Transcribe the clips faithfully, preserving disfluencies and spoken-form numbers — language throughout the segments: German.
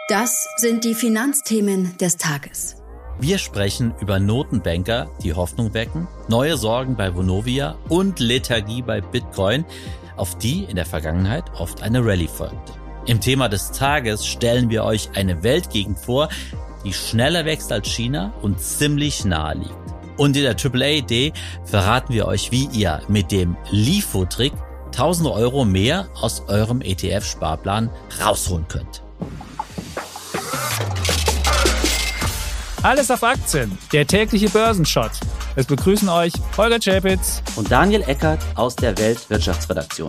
Das sind die Finanzthemen des Tages. Wir sprechen über Notenbanker, die Hoffnung wecken, neue Sorgen bei Vonovia und Lethargie bei Bitcoin, auf die in der Vergangenheit oft eine Rallye folgte. Im Thema des Tages stellen wir euch eine Weltgegend vor, die schneller wächst als China und ziemlich nahe liegt. Und in der Triple A-Idee verraten wir euch, wie ihr mit dem LIFO-Trick tausend Euro mehr aus eurem E T F-Sparplan rausholen könnt. Alles auf Aktien, der tägliche Börsenshot. Es begrüßen euch Holger Czapitz und Daniel Eckert aus der Weltwirtschaftsredaktion.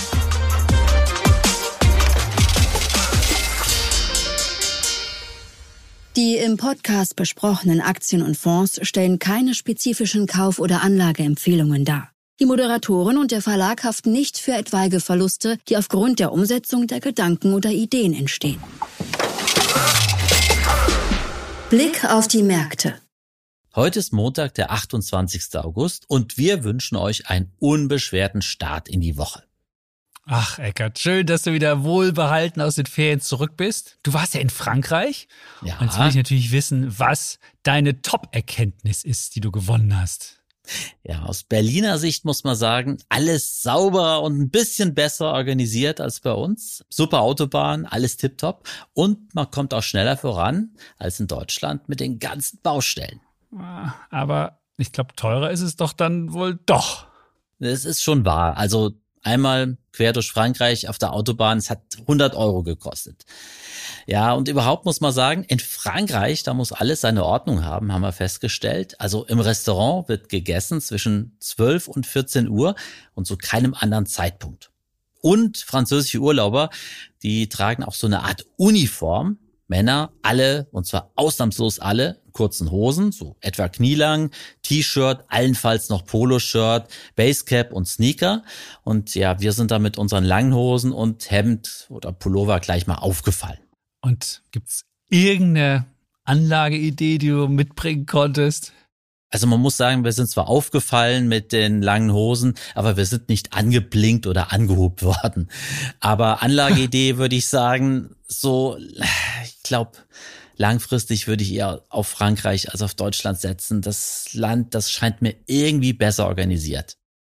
Die im Podcast besprochenen Aktien und Fonds stellen keine spezifischen Kauf- oder Anlageempfehlungen dar. Die Moderatoren und der Verlag haften nicht für etwaige Verluste, die aufgrund der Umsetzung der Gedanken oder Ideen entstehen. Blick auf die Märkte. Heute ist Montag, der achtundzwanzigster August und wir wünschen euch einen unbeschwerten Start in die Woche. Ach, Eckert, schön, dass du wieder wohlbehalten aus den Ferien zurück bist. Du warst ja in Frankreich. Ja. Und jetzt will ich natürlich wissen, was deine Top-Erkenntnis ist, die du gewonnen hast. Ja, aus Berliner Sicht muss man sagen, alles sauberer und ein bisschen besser organisiert als bei uns. Super Autobahn, alles tipptopp. Und man kommt auch schneller voran als in Deutschland mit den ganzen Baustellen. Aber ich glaube, teurer ist es doch dann wohl doch. Das ist schon wahr. Also einmal quer durch Frankreich auf der Autobahn, es hat hundert Euro gekostet. Ja, und überhaupt muss man sagen, in Frankreich, da muss alles seine Ordnung haben, haben wir festgestellt. Also im Restaurant wird gegessen zwischen zwölf und vierzehn Uhr und zu keinem anderen Zeitpunkt. Und französische Urlauber, die tragen auch so eine Art Uniform. Männer, alle, und zwar ausnahmslos alle, kurzen Hosen, so etwa knielang, T-Shirt, allenfalls noch Poloshirt, Basecap und Sneaker. Und ja, wir sind da mit unseren langen Hosen und Hemd oder Pullover gleich mal aufgefallen. Und gibt's irgendeine Anlageidee, die du mitbringen konntest? Also man muss sagen, wir sind zwar aufgefallen mit den langen Hosen, aber wir sind nicht angeblinkt oder angehobt worden. Aber Anlageidee würde ich sagen, so, ich glaube, langfristig würde ich eher auf Frankreich als auf Deutschland setzen. Das Land, das scheint mir irgendwie besser organisiert.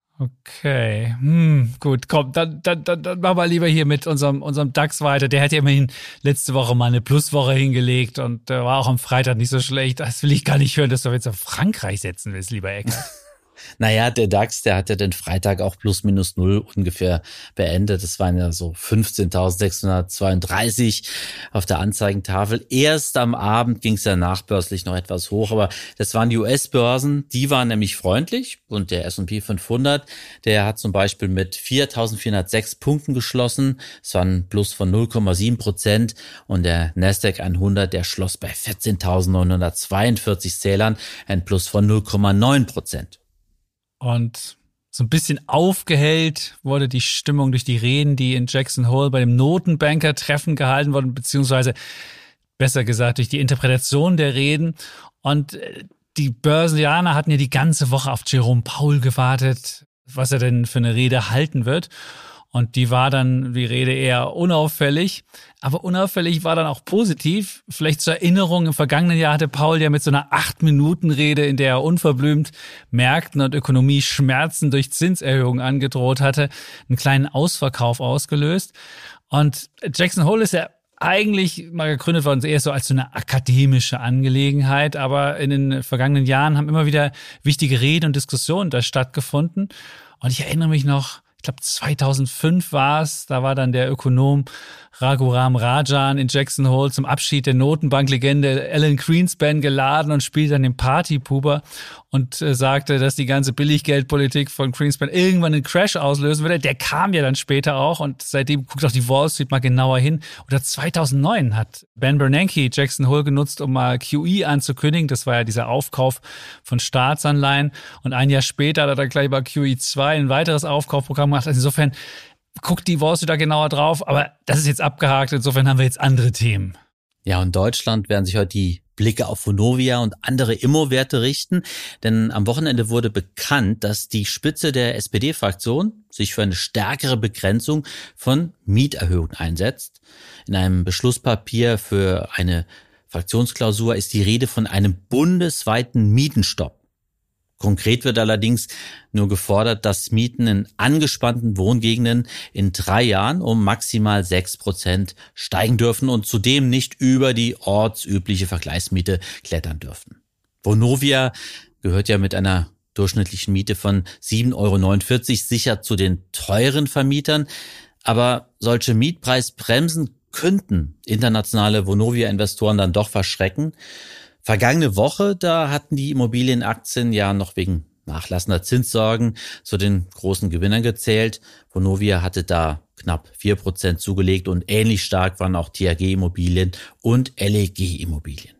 Okay, hm, gut, komm, dann, dann, dann, dann machen wir lieber hier mit unserem, unserem DAX weiter. Der hat ja immerhin letzte Woche mal eine Pluswoche hingelegt und der war auch am Freitag nicht so schlecht. Das will ich gar nicht hören, dass du jetzt auf Frankreich setzen willst, lieber Eckert. Naja, der DAX, der hat ja den Freitag auch plus minus null ungefähr beendet. Das waren ja so fünfzehntausendsechshundertzweiunddreißig auf der Anzeigentafel. Erst am Abend ging es ja nachbörslich noch etwas hoch, aber das waren die U S-Börsen, die waren nämlich freundlich. Und der S und P fünfhundert, der hat zum Beispiel mit viertausendvierhundertsechs Punkten geschlossen. Das war ein Plus von null Komma sieben Prozent. Und der Nasdaq hundert, der schloss bei vierzehntausendneunhundertzweiundvierzig Zählern, ein Plus von null Komma neun Prozent. Und so ein bisschen aufgehellt wurde die Stimmung durch die Reden, die in Jackson Hole bei dem Notenbanker-Treffen gehalten wurden, beziehungsweise besser gesagt durch die Interpretation der Reden. Und die Börsianer hatten ja die ganze Woche auf Jerome Powell gewartet, was er denn für eine Rede halten wird. Und die war dann, die Rede, eher unauffällig. Aber unauffällig war dann auch positiv. Vielleicht zur Erinnerung, im vergangenen Jahr hatte Powell ja mit so einer acht-Minuten-Rede, in der er unverblümt Märkten und Ökonomie Schmerzen durch Zinserhöhungen angedroht hatte, einen kleinen Ausverkauf ausgelöst. Und Jackson Hole ist ja eigentlich mal gegründet worden, eher so als so eine akademische Angelegenheit. Aber in den vergangenen Jahren haben immer wieder wichtige Reden und Diskussionen da stattgefunden. Und ich erinnere mich noch, ich glaube zweitausendfünf war es, da war dann der Ökonom Raghuram Rajan in Jackson Hole zum Abschied der Notenbanklegende Alan Greenspan geladen und spielte dann den Partypuber und äh, sagte, dass die ganze Billiggeldpolitik von Greenspan irgendwann einen Crash auslösen würde. Der kam ja dann später auch und seitdem guckt auch die Wall Street mal genauer hin. Oder zweitausendneun hat Ben Bernanke Jackson Hole genutzt, um mal Q E anzukündigen. Das war ja dieser Aufkauf von Staatsanleihen. Und ein Jahr später hat er dann gleich bei Q E zwei ein weiteres Aufkaufprogramm gemacht. Also insofern guckt die Wall Street da genauer drauf, aber das ist jetzt abgehakt, insofern haben wir jetzt andere Themen. Ja, in Deutschland werden sich heute die Blicke auf Vonovia und andere Immo-Werte richten, denn am Wochenende wurde bekannt, dass die Spitze der S P D-Fraktion sich für eine stärkere Begrenzung von Mieterhöhungen einsetzt. In einem Beschlusspapier für eine Fraktionsklausur ist die Rede von einem bundesweiten Mietenstopp. Konkret wird allerdings nur gefordert, dass Mieten in angespannten Wohngegenden in drei Jahren um maximal sechs Prozent steigen dürfen und zudem nicht über die ortsübliche Vergleichsmiete klettern dürfen. Vonovia gehört ja mit einer durchschnittlichen Miete von sieben Euro neunundvierzig sicher zu den teuren Vermietern, aber solche Mietpreisbremsen könnten internationale Vonovia-Investoren dann doch verschrecken. Vergangene Woche, da hatten die Immobilienaktien ja noch wegen nachlassender Zinssorgen zu den großen Gewinnern gezählt. Vonovia hatte da knapp vier Prozent zugelegt und ähnlich stark waren auch T H G-Immobilien und L E G-Immobilien.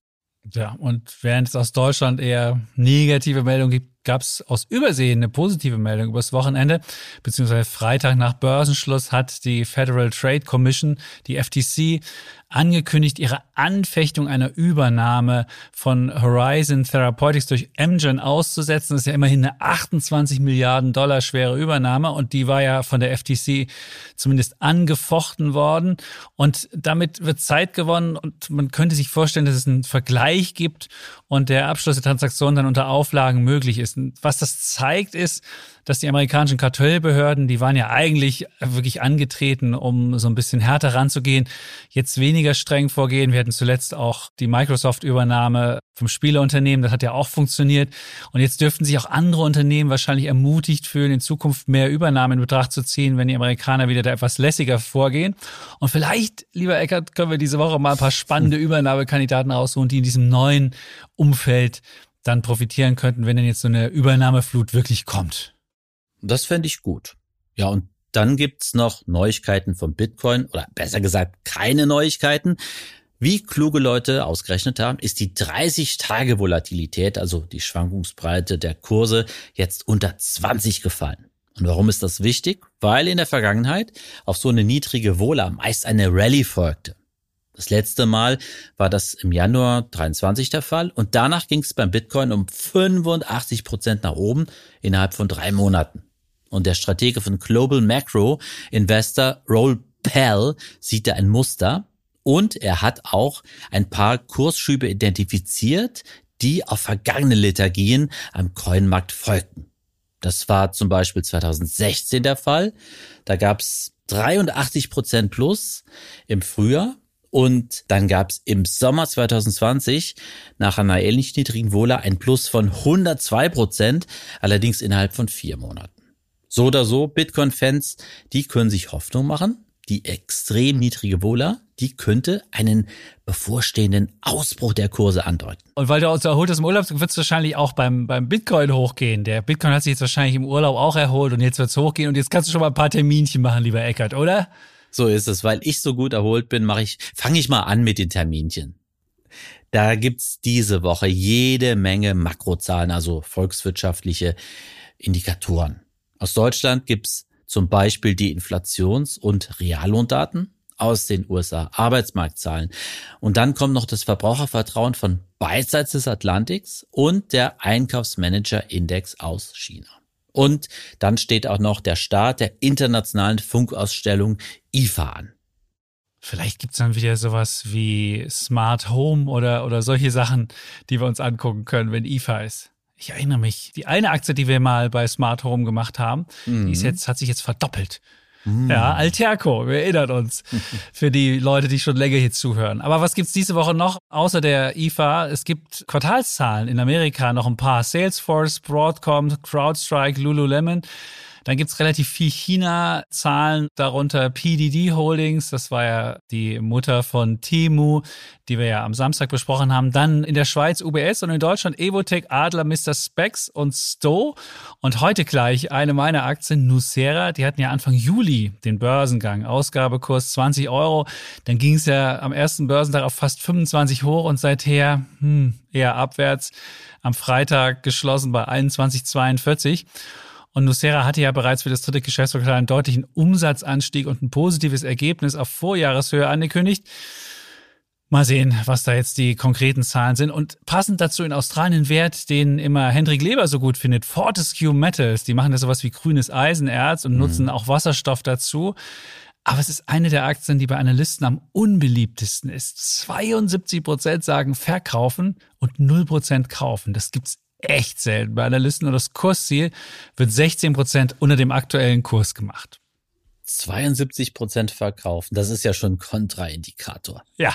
Ja, und während es aus Deutschland eher negative Meldungen gibt, gab es aus Übersee eine positive Meldung übers Wochenende, beziehungsweise Freitag nach Börsenschluss hat die Federal Trade Commission, die F T C, angekündigt, ihre Anfechtung einer Übernahme von Horizon Therapeutics durch Amgen auszusetzen. Das ist ja immerhin eine achtundzwanzig Milliarden Dollar schwere Übernahme und die war ja von der F T C zumindest angefochten worden. Und damit wird Zeit gewonnen und man könnte sich vorstellen, dass es einen Vergleich gibt und der Abschluss der Transaktion dann unter Auflagen möglich ist. Und was das zeigt, ist, dass die amerikanischen Kartellbehörden, die waren ja eigentlich wirklich angetreten, um so ein bisschen härter ranzugehen, jetzt weniger streng vorgehen. Wir hatten zuletzt auch die Microsoft-Übernahme vom Spieleunternehmen, das hat ja auch funktioniert. Und jetzt dürften sich auch andere Unternehmen wahrscheinlich ermutigt fühlen, in Zukunft mehr Übernahmen in Betracht zu ziehen, wenn die Amerikaner wieder da etwas lässiger vorgehen. Und vielleicht, lieber Eckert, können wir diese Woche mal ein paar spannende Übernahmekandidaten rausholen, die in diesem neuen Umfeld dann profitieren könnten, wenn denn jetzt so eine Übernahmeflut wirklich kommt. Das fände ich gut. Ja, und dann gibt's noch Neuigkeiten vom Bitcoin oder besser gesagt keine Neuigkeiten. Wie kluge Leute ausgerechnet haben, ist die dreißig-Tage-Volatilität, also die Schwankungsbreite der Kurse, jetzt unter zwanzig gefallen. Und warum ist das wichtig? Weil in der Vergangenheit auf so eine niedrige Vola meist eine Rallye folgte. Das letzte Mal war das im Januar dreiundzwanzig der Fall und danach ging es beim Bitcoin um fünfundachtzig Prozent nach oben innerhalb von drei Monaten. Und der Stratege von Global Macro Investor Raoul Pal sieht da ein Muster und er hat auch ein paar Kursschübe identifiziert, die auf vergangene Lethargien am Coinmarkt folgten. Das war zum Beispiel zweitausendsechzehn der Fall. Da gab es dreiundachtzig Prozent plus im Frühjahr. Und dann gab es im Sommer zweitausendzwanzig nach einer ähnlich niedrigen Vola ein Plus von hundertzwei Prozent, allerdings innerhalb von vier Monaten. So oder so, Bitcoin-Fans, die können sich Hoffnung machen. Die extrem niedrige Vola, die könnte einen bevorstehenden Ausbruch der Kurse andeuten. Und weil du uns erholt hast im Urlaub, wird es wahrscheinlich auch beim, beim Bitcoin hochgehen. Der Bitcoin hat sich jetzt wahrscheinlich im Urlaub auch erholt und jetzt wird es hochgehen. Und jetzt kannst du schon mal ein paar Terminchen machen, lieber Eckert, oder? So ist es, weil ich so gut erholt bin, mache ich, fange ich mal an mit den Terminchen. Da gibt's diese Woche jede Menge Makrozahlen, also volkswirtschaftliche Indikatoren. Aus Deutschland gibt's zum Beispiel die Inflations- und Reallohndaten, aus den U S A Arbeitsmarktzahlen. Und dann kommt noch das Verbrauchervertrauen von beidseits des Atlantiks und der Einkaufsmanager-Index aus China. Und dann steht auch noch der Start der internationalen Funkausstellung I F A an. Vielleicht gibt's dann wieder sowas wie Smart Home oder, oder solche Sachen, die wir uns angucken können, wenn I F A ist. Ich erinnere mich, die eine Aktie, die wir mal bei Smart Home gemacht haben, mhm. die ist jetzt, hat sich jetzt verdoppelt. Mhm. Ja, Alterco, wir erinnern uns. Für die Leute, die schon länger hier zuhören. Aber was gibt's diese Woche noch außer der I F A? Es gibt Quartalszahlen in Amerika, noch ein paar. Salesforce, Broadcom, CrowdStrike, Lululemon. Dann gibt's relativ viel China-Zahlen, darunter P D D Holdings, das war ja die Mutter von Temu, die wir ja am Samstag besprochen haben. Dann in der Schweiz U B S und in Deutschland Evotec, Adler, Mister Spex und Sto. Und heute gleich eine meiner Aktien, Nucera, die hatten ja Anfang Juli den Börsengang, Ausgabekurs zwanzig Euro. Dann ging es ja am ersten Börsentag auf fast fünfundzwanzig hoch und seither hm, eher abwärts. Am Freitag geschlossen bei einundzwanzig Komma zweiundvierzig. Und Nucera hatte ja bereits für das dritte Geschäftsquartal einen deutlichen Umsatzanstieg und ein positives Ergebnis auf Vorjahreshöhe angekündigt. Mal sehen, was da jetzt die konkreten Zahlen sind. Und passend dazu in Australien Wert, den immer Hendrik Leber so gut findet, Fortescue Metals. Die machen da sowas wie grünes Eisenerz und nutzen mhm. auch Wasserstoff dazu. Aber es ist eine der Aktien, die bei Analysten am unbeliebtesten ist. zweiundsiebzig Prozent sagen verkaufen und null Prozent kaufen. Das gibt's echt selten bei Analysten und das Kursziel wird sechzehn Prozent unter dem aktuellen Kurs gemacht. zweiundsiebzig Prozent verkaufen, das ist ja schon ein Kontraindikator. Ja.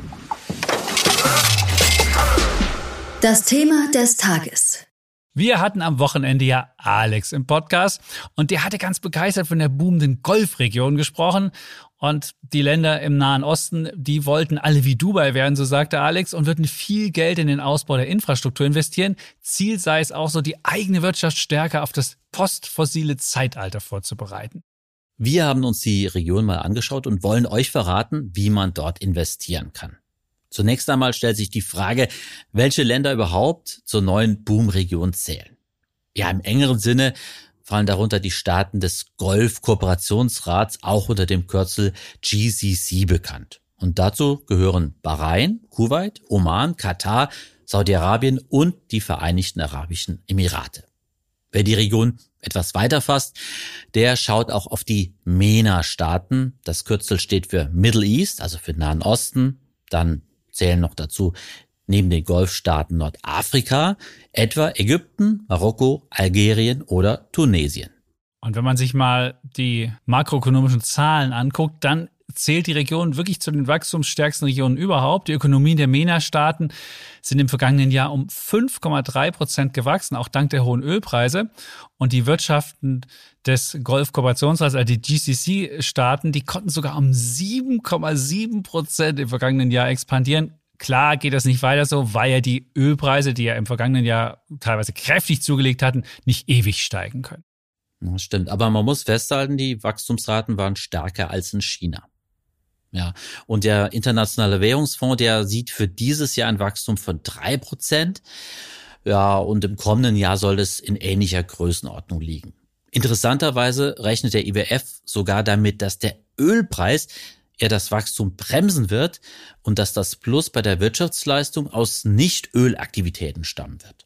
Das Thema des Tages. Wir hatten am Wochenende ja Alex im Podcast und der hatte ganz begeistert von der boomenden Golfregion gesprochen. Und die Länder im Nahen Osten, die wollten alle wie Dubai werden, so sagte Alex, und würden viel Geld in den Ausbau der Infrastruktur investieren. Ziel sei es auch so, die eigene Wirtschaft stärker auf das postfossile Zeitalter vorzubereiten. Wir haben uns die Region mal angeschaut und wollen euch verraten, wie man dort investieren kann. Zunächst einmal stellt sich die Frage, welche Länder überhaupt zur neuen Boomregion zählen. Ja, im engeren Sinne fallen darunter die Staaten des Golf-Kooperationsrats, auch unter dem Kürzel G C C bekannt. Und dazu gehören Bahrain, Kuwait, Oman, Katar, Saudi-Arabien und die Vereinigten Arabischen Emirate. Wer die Region etwas weiter fasst, der schaut auch auf die MENA-Staaten. Das Kürzel steht für Middle East, also für Nahen Osten. Dann zählen noch dazu neben den Golfstaaten Nordafrika, etwa Ägypten, Marokko, Algerien oder Tunesien. Und wenn man sich mal die makroökonomischen Zahlen anguckt, dann zählt die Region wirklich zu den wachstumsstärksten Regionen überhaupt. Die Ökonomien der MENA-Staaten sind im vergangenen Jahr um fünf Komma drei Prozent gewachsen, auch dank der hohen Ölpreise. Und die Wirtschaften des Golf-Kooperationsrats, also die G C C-Staaten, die konnten sogar um sieben Komma sieben Prozent im vergangenen Jahr expandieren. Klar geht das nicht weiter so, weil ja die Ölpreise, die ja im vergangenen Jahr teilweise kräftig zugelegt hatten, nicht ewig steigen können. Das stimmt, aber man muss festhalten, die Wachstumsraten waren stärker als in China. Ja, und der Internationale Währungsfonds, der sieht für dieses Jahr ein Wachstum von drei Prozent. Ja, und im kommenden Jahr soll es in ähnlicher Größenordnung liegen. Interessanterweise rechnet der I W F sogar damit, dass der Ölpreis eher das Wachstum bremsen wird und dass das Plus bei der Wirtschaftsleistung aus Nicht-Ölaktivitäten stammen wird.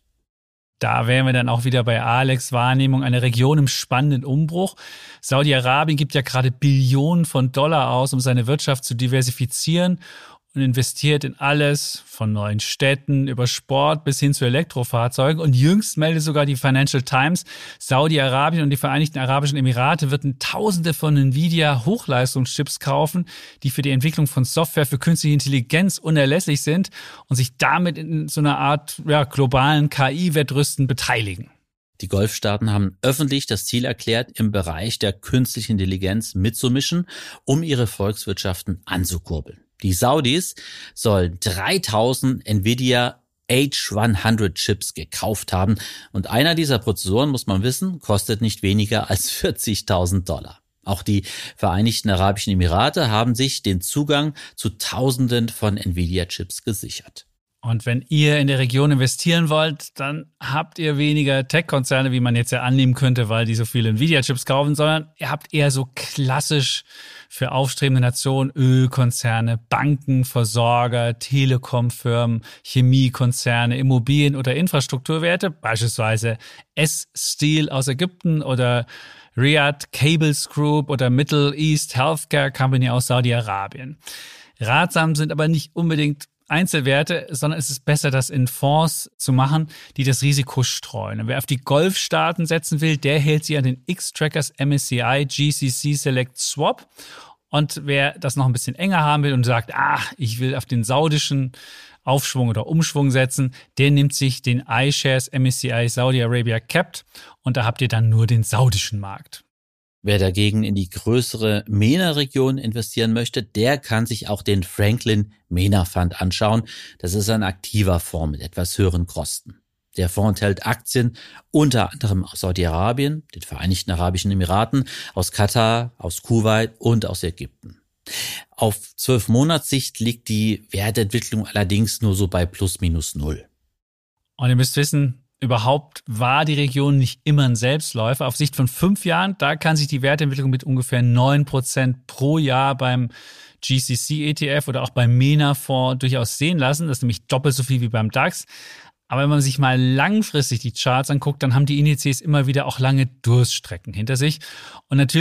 Da wären wir dann auch wieder bei Alex' Wahrnehmung, eine Region im spannenden Umbruch. Saudi-Arabien gibt ja gerade Billionen von Dollar aus, um seine Wirtschaft zu diversifizieren und investiert in alles, von neuen Städten über Sport bis hin zu Elektrofahrzeugen. Und jüngst meldet sogar die Financial Times, Saudi-Arabien und die Vereinigten Arabischen Emirate würden Tausende von Nvidia-Hochleistungschips kaufen, die für die Entwicklung von Software für künstliche Intelligenz unerlässlich sind und sich damit in so einer Art ja, globalen K I-Wettrüsten beteiligen. Die Golfstaaten haben öffentlich das Ziel erklärt, im Bereich der künstlichen Intelligenz mitzumischen, um ihre Volkswirtschaften anzukurbeln. Die Saudis sollen dreitausend Nvidia H hundert Chips gekauft haben und einer dieser Prozessoren, muss man wissen, kostet nicht weniger als vierzigtausend Dollar. Auch die Vereinigten Arabischen Emirate haben sich den Zugang zu Tausenden von Nvidia-Chips gesichert. Und wenn ihr in der Region investieren wollt, dann habt ihr weniger Tech-Konzerne, wie man jetzt ja annehmen könnte, weil die so viele Nvidia-Chips kaufen, sondern ihr habt eher so klassisch für aufstrebende Nationen Ölkonzerne, Banken, Versorger, Telekom-Firmen, Chemiekonzerne, Immobilien- oder Infrastrukturwerte, beispielsweise S-Steel aus Ägypten oder Riyadh Cables Group oder Middle East Healthcare Company aus Saudi-Arabien. Ratsam sind aber nicht unbedingt Einzelwerte, sondern es ist besser, das in Fonds zu machen, die das Risiko streuen. Und wer auf die Golfstaaten setzen will, der hält sich an den X-Trackers M S C I G C C Select Swap. Und wer das noch ein bisschen enger haben will und sagt, ah, ich will auf den saudischen Aufschwung oder Umschwung setzen, der nimmt sich den iShares M S C I Saudi Arabia Capped und da habt ihr dann nur den saudischen Markt. Wer dagegen in die größere MENA-Region investieren möchte, der kann sich auch den Franklin MENA Fund anschauen. Das ist ein aktiver Fonds mit etwas höheren Kosten. Der Fonds enthält Aktien unter anderem aus Saudi-Arabien, den Vereinigten Arabischen Emiraten, aus Katar, aus Kuwait und aus Ägypten. Auf zwölf Monatssicht liegt die Wertentwicklung allerdings nur so bei plus minus null. Und ihr müsst wissen, überhaupt war die Region nicht immer ein Selbstläufer. Auf Sicht von fünf Jahren, da kann sich die Wertentwicklung mit ungefähr neun Prozent pro Jahr beim G C C E T F oder auch beim MENA-Fonds durchaus sehen lassen. Das ist nämlich doppelt so viel wie beim DAX. Aber wenn man sich mal langfristig die Charts anguckt, dann haben die Indizes immer wieder auch lange Durststrecken hinter sich. Und natürlich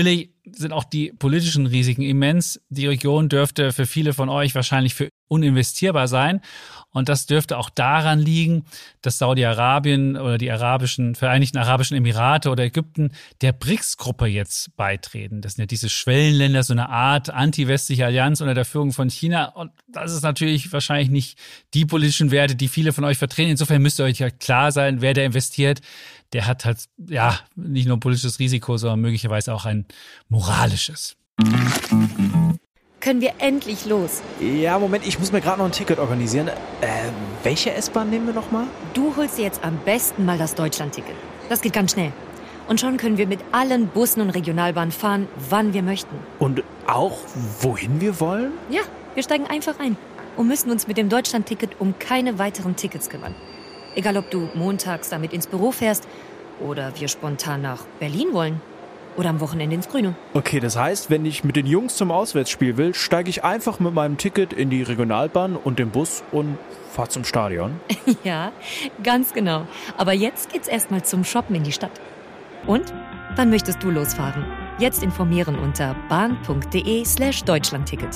sind auch die politischen Risiken immens. Die Region dürfte für viele von euch wahrscheinlich für uninvestierbar sein. Und das dürfte auch daran liegen, dass Saudi-Arabien oder die arabischen, Vereinigten Arabischen Emirate oder Ägypten der B R I C S-Gruppe jetzt beitreten. Das sind ja diese Schwellenländer, so eine Art anti-westliche Allianz unter der Führung von China. Und das ist natürlich wahrscheinlich nicht die politischen Werte, die viele von euch vertreten. Insofern müsst ihr euch ja klar sein, wer da investiert. Der hat halt, ja, nicht nur ein politisches Risiko, sondern möglicherweise auch ein moralisches. Können wir endlich los? Ja, Moment, ich muss mir gerade noch ein Ticket organisieren. Äh, welche S-Bahn nehmen wir nochmal? Du holst dir jetzt am besten mal das Deutschland-Ticket. Das geht ganz schnell. Und schon können wir mit allen Bussen und Regionalbahnen fahren, wann wir möchten. Und auch, wohin wir wollen? Ja, wir steigen einfach ein und müssen uns mit dem Deutschland-Ticket um keine weiteren Tickets kümmern. Egal, ob du montags damit ins Büro fährst oder wir spontan nach Berlin wollen. Oder am Wochenende ins Grüne. Okay, das heißt, wenn ich mit den Jungs zum Auswärtsspiel will, steige ich einfach mit meinem Ticket in die Regionalbahn und den Bus und fahre zum Stadion. Ja, ganz genau. Aber jetzt geht's erstmal zum Shoppen in die Stadt. Und? Wann möchtest du losfahren? Jetzt informieren unter bahn.de slash Deutschlandticket.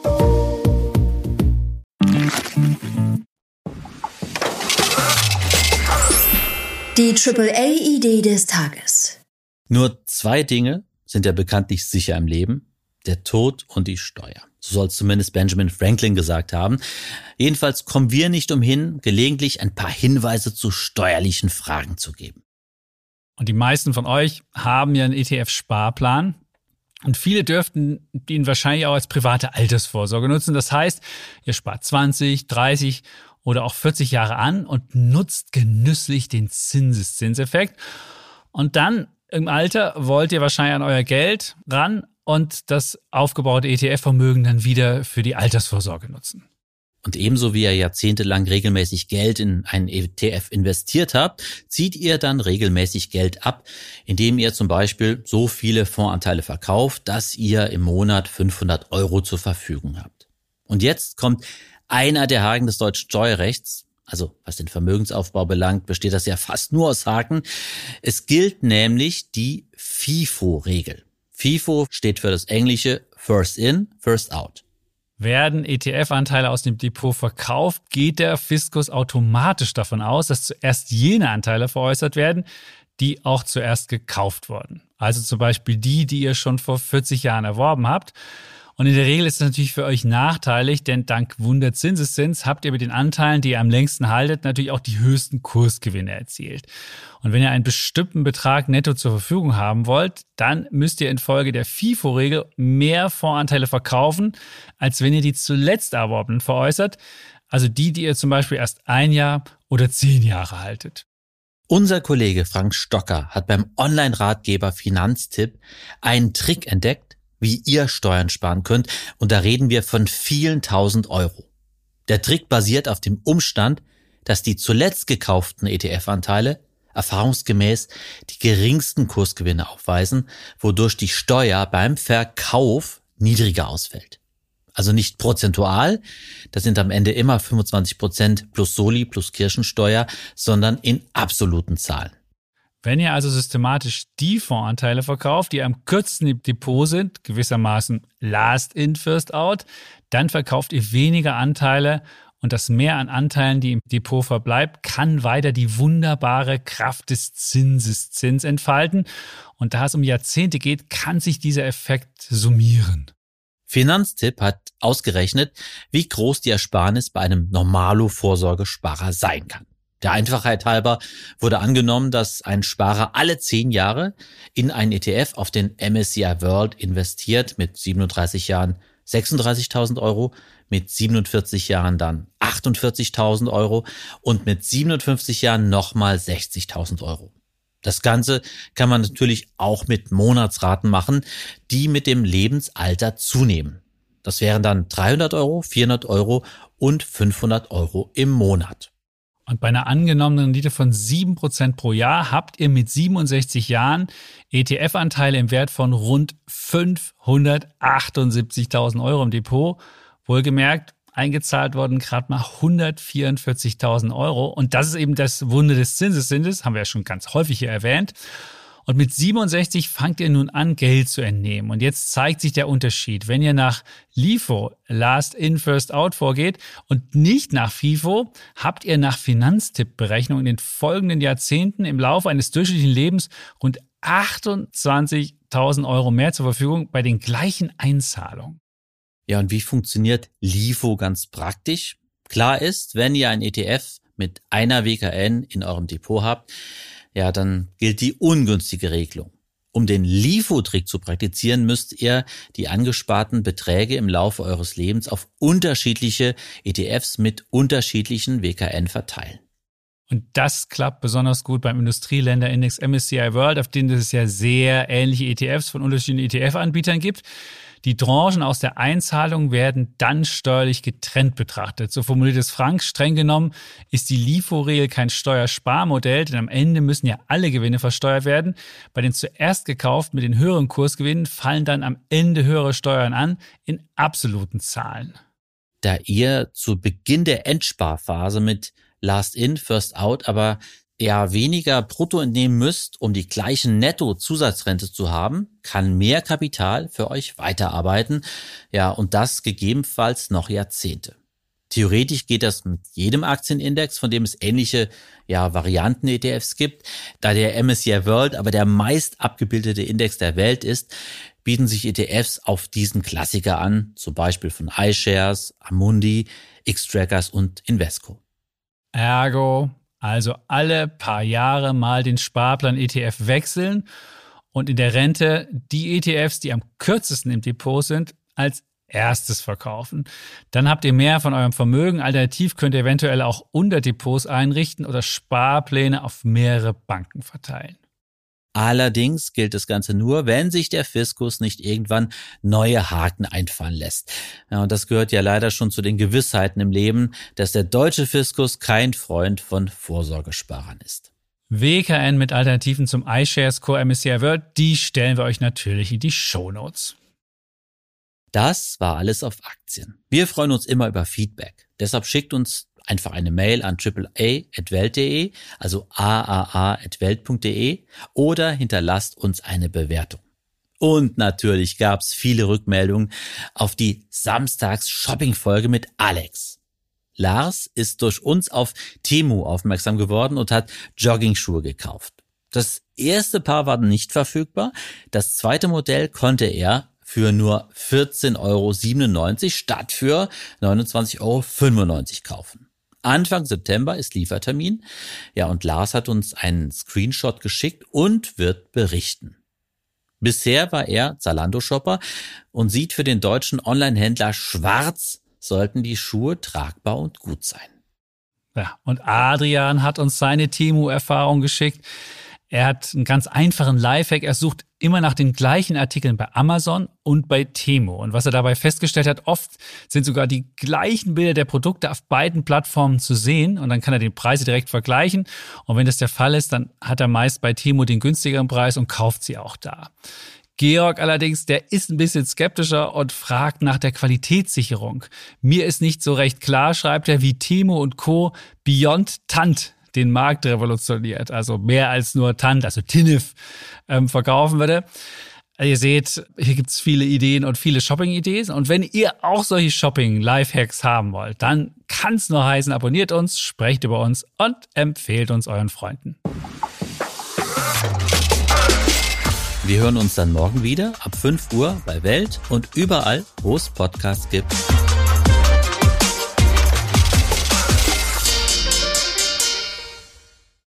Die Triple A-Idee des Tages. Nur zwei Dinge sind ja bekanntlich sicher im Leben: der Tod und die Steuer. So soll es zumindest Benjamin Franklin gesagt haben. Jedenfalls kommen wir nicht umhin, gelegentlich ein paar Hinweise zu steuerlichen Fragen zu geben. Und die meisten von euch haben ja einen E T F-Sparplan. Und viele dürften ihn wahrscheinlich auch als private Altersvorsorge nutzen. Das heißt, ihr spart zwanzig, dreißig oder auch vierzig Jahre an und nutzt genüsslich den Zinseszinseffekt. Und dann im Alter wollt ihr wahrscheinlich an euer Geld ran und das aufgebaute E T F-Vermögen dann wieder für die Altersvorsorge nutzen. Und ebenso wie ihr jahrzehntelang regelmäßig Geld in einen E T F investiert habt, zieht ihr dann regelmäßig Geld ab, indem ihr zum Beispiel so viele Fondsanteile verkauft, dass ihr im Monat fünfhundert Euro zur Verfügung habt. Und jetzt kommt einer der Haken des deutschen Steuerrechts. Also was den Vermögensaufbau belangt, besteht das ja fast nur aus Haken. Es gilt nämlich die FIFO-Regel. FIFO steht für das englische First In, First Out. Werden E T F-Anteile aus dem Depot verkauft, geht der Fiskus automatisch davon aus, dass zuerst jene Anteile veräußert werden, die auch zuerst gekauft wurden. Also zum Beispiel die, die ihr schon vor vierzig Jahren erworben habt. Und in der Regel ist es natürlich für euch nachteilig, denn dank Wunderzinseszins habt ihr mit den Anteilen, die ihr am längsten haltet, natürlich auch die höchsten Kursgewinne erzielt. Und wenn ihr einen bestimmten Betrag netto zur Verfügung haben wollt, dann müsst ihr infolge der FIFO-Regel mehr Fondsanteile verkaufen, als wenn ihr die zuletzt erworbenen veräußert, also die, die ihr zum Beispiel erst ein Jahr oder zehn Jahre haltet. Unser Kollege Frank Stocker hat beim Online-Ratgeber Finanztipp einen Trick entdeckt, wie ihr Steuern sparen könnt. Und da reden wir von vielen tausend Euro. Der Trick basiert auf dem Umstand, dass die zuletzt gekauften E T F-Anteile erfahrungsgemäß die geringsten Kursgewinne aufweisen, wodurch die Steuer beim Verkauf niedriger ausfällt. Also nicht prozentual, das sind am Ende immer fünfundzwanzig Prozent plus Soli plus Kirchensteuer, sondern in absoluten Zahlen. Wenn ihr also systematisch die Fondsanteile verkauft, die am kürzesten im Depot sind, gewissermaßen last in, first out, dann verkauft ihr weniger Anteile und das Mehr an Anteilen, die im Depot verbleibt, kann weiter die wunderbare Kraft des Zinseszins entfalten. Und da es um Jahrzehnte geht, kann sich dieser Effekt summieren. Finanztipp hat ausgerechnet, wie groß die Ersparnis bei einem Normalo-Vorsorgesparer sein kann. Der Einfachheit halber wurde angenommen, dass ein Sparer alle zehn Jahre in einen E T F auf den M S C I World investiert, mit siebenunddreißig Jahren sechsunddreißigtausend Euro, mit siebenundvierzig Jahren dann achtundvierzigtausend Euro und mit siebenundfünfzig Jahren nochmal sechzigtausend Euro. Das Ganze kann man natürlich auch mit Monatsraten machen, die mit dem Lebensalter zunehmen. Das wären dann dreihundert Euro, vierhundert Euro und fünfhundert Euro im Monat. Und bei einer angenommenen Rendite von sieben Prozent pro Jahr habt ihr mit siebenundsechzig Jahren E T F-Anteile im Wert von rund fünfhundertachtundsiebzigtausend Euro im Depot. Wohlgemerkt, eingezahlt worden gerade mal hundertvierundvierzigtausend Euro. Und das ist eben das Wunder des Zinseszinses, haben wir ja schon ganz häufig hier erwähnt. Und mit siebenundsechzig fangt ihr nun an, Geld zu entnehmen. Und jetzt zeigt sich der Unterschied. Wenn ihr nach LIFO, Last In, First Out vorgeht und nicht nach FIFO, habt ihr nach Finanztipp-Berechnungen in den folgenden Jahrzehnten im Laufe eines durchschnittlichen Lebens rund achtundzwanzigtausend Euro mehr zur Verfügung bei den gleichen Einzahlungen. Ja, und wie funktioniert LIFO ganz praktisch? Klar ist, wenn ihr ein E T F mit einer W K N in eurem Depot habt, ja, dann gilt die ungünstige Regelung. Um den LIFO-Trick zu praktizieren, müsst ihr die angesparten Beträge im Laufe eures Lebens auf unterschiedliche E T Fs mit unterschiedlichen W K N verteilen. Und das klappt besonders gut beim Industrieländerindex M S C I World, auf den es ja sehr ähnliche E T Fs von unterschiedlichen E T F-Anbietern gibt. Die Tranchen aus der Einzahlung werden dann steuerlich getrennt betrachtet. So formuliert es Frank. Streng genommen ist die LIFO-Regel kein Steuersparmodell, denn am Ende müssen ja alle Gewinne versteuert werden. Bei den zuerst gekauften mit den höheren Kursgewinnen fallen dann am Ende höhere Steuern an in absoluten Zahlen. Da ihr zu Beginn der Endsparphase mit Last In, First Out aber eher weniger brutto entnehmen müsst, um die gleichen Netto-Zusatzrente zu haben, kann mehr Kapital für euch weiterarbeiten. Ja, und das gegebenenfalls noch Jahrzehnte. Theoretisch geht das mit jedem Aktienindex, von dem es ähnliche ja, Varianten-E T Fs gibt. Da der M S C I World aber der meist abgebildete Index der Welt ist, bieten sich E T Fs auf diesen Klassiker an, zum Beispiel von iShares, Amundi, Xtrackers und Invesco. Ergo, also alle paar Jahre mal den Sparplan E T F wechseln und in der Rente die E T Fs, die am kürzesten im Depot sind, als erstes verkaufen. Dann habt ihr mehr von eurem Vermögen. Alternativ könnt ihr eventuell auch Unterdepots einrichten oder Sparpläne auf mehrere Banken verteilen. Allerdings gilt das Ganze nur, wenn sich der Fiskus nicht irgendwann neue Haken einfallen lässt. Ja, und das gehört ja leider schon zu den Gewissheiten im Leben, dass der deutsche Fiskus kein Freund von Vorsorgesparern ist. W K N mit Alternativen zum iShares Core M S C I World, die stellen wir euch natürlich in die Shownotes. Das war alles auf Aktien. Wir freuen uns immer über Feedback. Deshalb schickt uns einfach eine Mail an triple a at welt punkt de, also a a a at welt punkt de, oder hinterlasst uns eine Bewertung. Und natürlich gab's viele Rückmeldungen auf die Samstags-Shopping-Folge mit Alex. Lars ist durch uns auf Temu aufmerksam geworden und hat Joggingschuhe gekauft. Das erste Paar war nicht verfügbar. Das zweite Modell konnte er für nur vierzehn Euro siebenundneunzig statt für neunundzwanzig Euro fünfundneunzig kaufen. Anfang September ist Liefertermin. Ja, und Lars hat uns einen Screenshot geschickt und wird berichten. Bisher war er Zalando-Shopper und sieht für den deutschen Online-Händler schwarz, sollten die Schuhe tragbar und gut sein. Ja, und Adrian hat uns seine Temu-Erfahrung geschickt. Er hat einen ganz einfachen Lifehack. Er sucht immer nach den gleichen Artikeln bei Amazon und bei Temu. Und was er dabei festgestellt hat, oft sind sogar die gleichen Bilder der Produkte auf beiden Plattformen zu sehen. Und dann kann er die Preise direkt vergleichen. Und wenn das der Fall ist, dann hat er meist bei Temu den günstigeren Preis und kauft sie auch da. Georg allerdings, der ist ein bisschen skeptischer und fragt nach der Qualitätssicherung. Mir ist nicht so recht klar, schreibt er, wie Temu und Co. Beyond Tant den Markt revolutioniert, also mehr als nur Tant, also Tinef, ähm, verkaufen würde. Ihr seht, hier gibt's viele Ideen und viele Shopping-Ideen. Und wenn ihr auch solche Shopping-Lifehacks haben wollt, dann kann's nur heißen, abonniert uns, sprecht über uns und empfehlt uns euren Freunden. Wir hören uns dann morgen wieder ab fünf Uhr bei Welt und überall, wo es Podcasts gibt.